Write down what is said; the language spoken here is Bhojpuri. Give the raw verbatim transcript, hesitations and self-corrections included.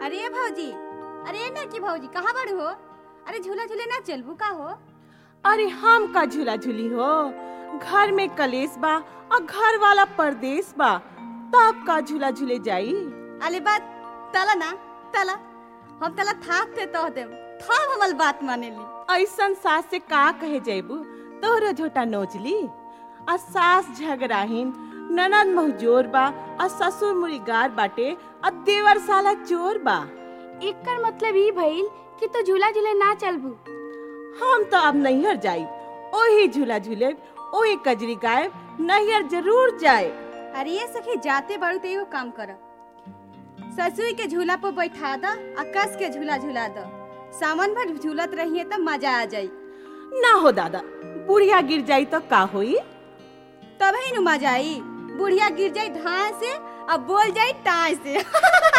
अरे भौजी, अरे ना की भौजी कहाँ बड़ू हो? अरे झूला झूले ना चलबू का हो? अरे हम का झूला झूली हो, घर में कलेश बा और घर वाला परदेश बा, तब का झूला झूले जाई। अरे बात तला ना तला, हम तला थाप थे तो देम, थाप हमल बात माने ली। ऐसन सास से का कहे जाइबू, तोहरो झोटा नोचली। और सास झगड़ाहीन, ननद महजोर बा और ससुर मुरीगार बाटे और देवर साला चोर बा। एकर मतलब ई भइल कि तो झूला झूले ना चलबू। हम तो अब नैहर जाई, ओही झूला झूले, ओही कजरी गाए, नैहर जरूर जाए। अरे ये सखी जाते बारू तो एगो काम कर, ससुर के झूला पर बैठा द, कस के झूला झूला द, सामान भर झूलत रहिए तब मजा आ जाई। ना हो दादा, बुढ़िया गिर जाई तो का होई? तब ही नु मजा आई। बुढ़िया गिर जाई धान से अब बोल जाई टाँ से।